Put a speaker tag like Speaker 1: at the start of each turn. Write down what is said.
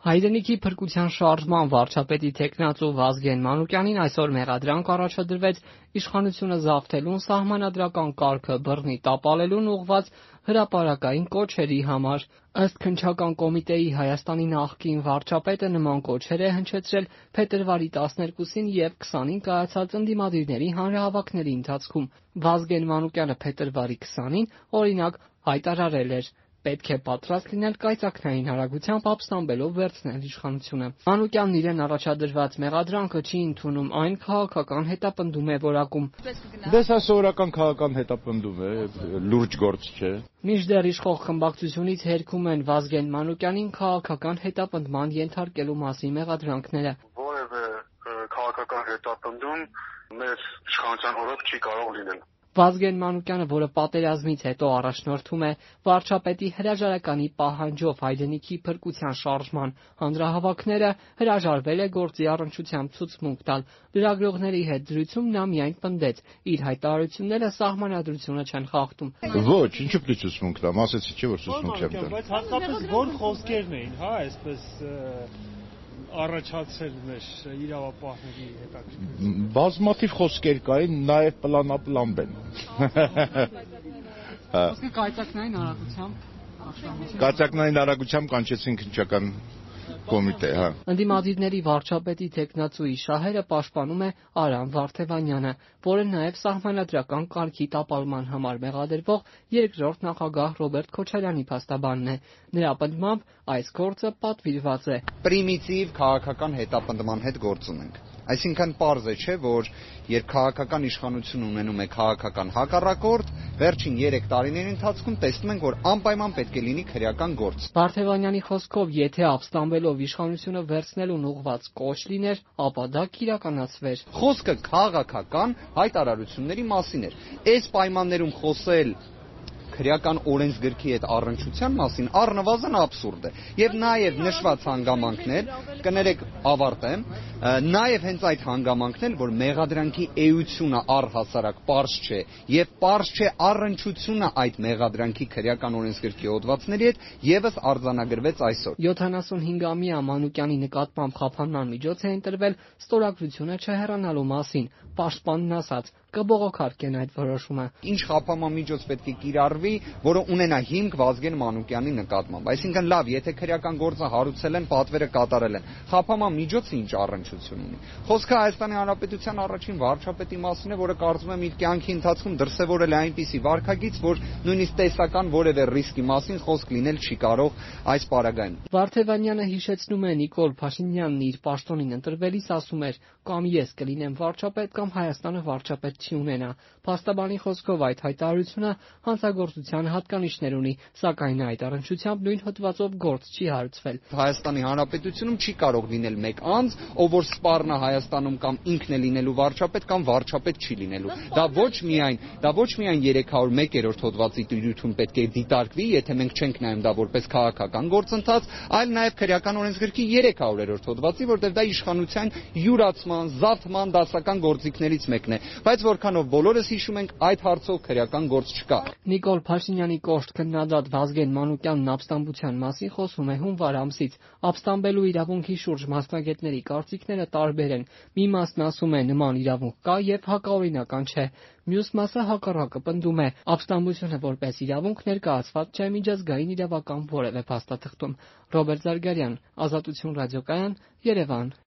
Speaker 1: Հայրենիքի փրկության շարժման վարչապետի թեկնածու Վազգեն Մանուկյանին այսօր մեղադրանք առաջադրվեց իշխանությունը զավթելուն, սահմանադրական կարգը բռնի տապալելուն ուղղված հրապարակային կոչերի համար։ Ըստ քննչական կոմիտեի Հայաստանի նախկին վարչապետը նման կոչեր է հնչեցրել փետրվարի 12-ին եւ 20-ին կայացած ընդդիմադիրների հանրահավաքների ընթացքում։ Վազգեն Մանուկյանը փետրվարի 20-ին օրինակ հայտարարել էր. պետք է պատրաստ լինել կայծակնային արագությամբ ապստամբելով վերցնել իշխանությունը։ Մանուկյանն իրեն առաջադրված մեղադրանքը չի ընդունում, այն քաղաքական հետապնդում է որակում։
Speaker 2: Դες սա սովորական քաղաքական հետապնդում է, լուրջ գործ չէ։
Speaker 1: Մինչդեռ իշխող խմբակցությունից հերքում են Վազգեն Մանուկյանին քաղաքական հետապնդման ենթարկելու մասին մեղադրանքները։
Speaker 3: Որևէ քաղաքական հետապնդում մեր իշխանության օրոք չի կարող լինել։
Speaker 1: Վազգեն Մանուկյանը, որը պատերազմից հետո առաջնորդում է վարչապետի հրաժարականի պահանջով հայրենիքի փրկության շարժման հանրահավաքները, հրաժարվել է գործի առնչությամբ ցուցմունք տալ։ Լրագրողների հետ զրույցում նա միայն պնդեց, իր հայտարարությունները սահմանադրությունը չեն խախտում։
Speaker 2: Ոչ, ինչու՞ պետք է ցուցմունք տամ, ասեցի չէ որ ցուցմունք չեմ տա։
Speaker 4: Բայց հատկապես որ խոսքերն էին, հա, այսպես առաջացել մեր իրավապահների հետաքրքրություն։
Speaker 2: Բազմաթիվ խոսքեր կային, նաև պլանապլամբ են։
Speaker 1: Խոսքը կայծակնային արագությամբ
Speaker 2: Կայծակնային արագությամբ կանչեցին քննչական կոմիտե, հա։
Speaker 1: Ընդդիմադիրների վարչապետի թեկնածուի շահերը պաշտպանում է Արամ Վարդևանյանը, որը նաև սահմանադրական կարգի տապալման համար մեղադրվող երկրորդ նախագահ Ռոբերտ Քոչարյանի փաստաբանն է։ Նրա պնդմամբ այս գործը պատվիրված է։
Speaker 5: Պրիմիտիվ քաղաքական հետապնդման հետ գործ ունենք։ Այսինքն պարզ է, չէ, որ երբ քաղաքական իշխանություն ունենում է քաղաքական հակառակորդ, վերջին 3 տարիների ընթացքում տեսնում ենք, որ անպայման պետք է լինի քրեական գործ։
Speaker 1: Վարդևանյանի խոսքով, եթե ապստամբելով իշխանությունը վերցնելուն ուղղված կոչ լիներ, ապա դա կիրականացվեր։
Speaker 5: Խոսքը քաղաքական հայտարարությունների մասին էր։ Այս պայմաններում խոսել քրեական օրենսգրքի հետ առնչության մասին առնվազն աբսուրդ է։ Եվ նաև նշված հանգամանքներ, կներեք ավարտեմ, նաև հենց այդ հանգամանքն, որ մեղադրանքի էությունը առհասարակ պարզ չէ, եւ պարզ չէ առնչությունը այդ մեղադրանքի քրեական օրենսգրքի հոդվածների հետ, եւս արձանագրվեց այսօր։
Speaker 1: 75-ամյա Մանուկյանի նկատմամբ խափանման միջոց է ընտրվել ստորագրությունը չհեռանալու մասին։ Պաշտպանն ասաց. կբողոքարկեն այդ որոշումը։
Speaker 5: Ինչ խափանման միջոց պետք է կիրառվի, որը ունենա հիմք Վազգեն Մանուկյանի նկատմամբ։ Այսինքն լավ, եթե քրեական գործը հարուցել են, պատվերը կատարել են, խափանման միջոցը ինչ առնչություն ունի։ Խոսքը Հայաստանի Հանրապետության առաջին վարչապետի մասին է, որը կարծում եմ իր կյանքի ընթացքում դրսևորել է այնպիսի վարքագիծ, որ նույնիսկ տեսական որևէ ռիսկի մասին խոսք լինել չի կարող այս պարագայում։
Speaker 1: Վարդևանյանը հիշեցնում է Նիկոլ Փաշինյանն իր պաշտոնին ընտրվելիս ասում էր. կամ ես կլինեմ վարչապետ, կամ Հայաստանը վարչապետ չի ունենա։ Փաստաբանի խոսքով այդ հայտարարությունը հանցագործության հատկանիշներ ունի, սակայն այդ առնչությամբ նույն հոդվածով գործ չի հարուցվել։
Speaker 5: Հայաստանի Հանրապետությունում չի կարող լինել մեկ անձ, ով որ սպառնա Հայաստանում կամ ինքն է լինելու վարչապետ կամ վարչապետ չի լինելու։ Դա ոչ միայն 301-րդ հոդվածի տիրույթում պետք է դիտարկվի, եթե մենք չենք նայում դա որպես քաղաքական գործընթաց, այլ նաև քրեական օրենսգրքի 300-րդ հոդվածի, որտեղ դա իշխանության յուրացման, զավթման դասական գործիքներից մեկն է։ Բայց որքանով բոլորս հիշում ենք, այդ հարցով քրեական գործ չկա։
Speaker 1: Նիկոլ Փաշինյանի կոշտ քննադատ Վազգեն Մանուկյանն ապստամբության մասին խոսում է հունվար ամսից։ Ապստամբելու իրավունքի շուրջ մասնագետների կարծիքները տարբեր են։ Մի մասն ասում է նման իրավունք կա եւ հակաօրինական չէ։ Մյուս մասը հակառակը պնդում է, ապստամբությունը որպես իրավունք ներկայացված չէ միջազգային իրավական որևէ փաստաթղթում։ Ռոբերտ Զարգարյան, Ազատություն ռադիոկայան, Երևան։